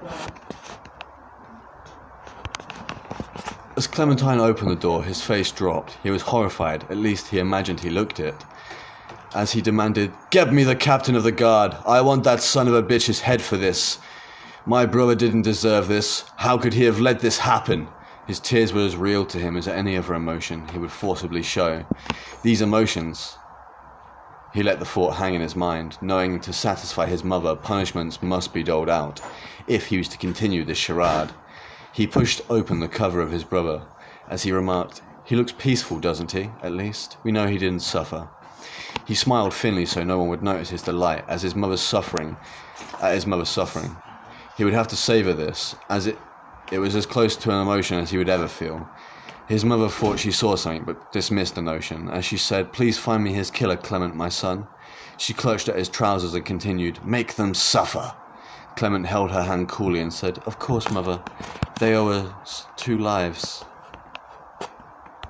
As Clementine opened the door, his face dropped. He was horrified, at least he imagined he looked it. As he demanded, "Get me the captain of the guard. I want that son of a bitch's head for this. My brother didn't deserve this. How could he have let this happen?" His tears were as real to him as any other emotion he would forcibly show. These emotions, he let the thought hang in his mind, knowing to satisfy his mother, punishments must be doled out, if he was to continue this charade. He pushed open the cover of his brother, as he remarked, "He looks peaceful, doesn't he? At least, we know he didn't suffer." He smiled thinly so no one would notice his delight at his mother's suffering. He would have to savour this, as it was as close to an emotion as he would ever feel. His mother thought she saw something, but dismissed the notion, as she said, "Please find me his killer, Clement, my son." She clutched at his trousers and continued, "Make them suffer." Clement held her hand coolly and said, "Of course, mother. They owe us 2 lives."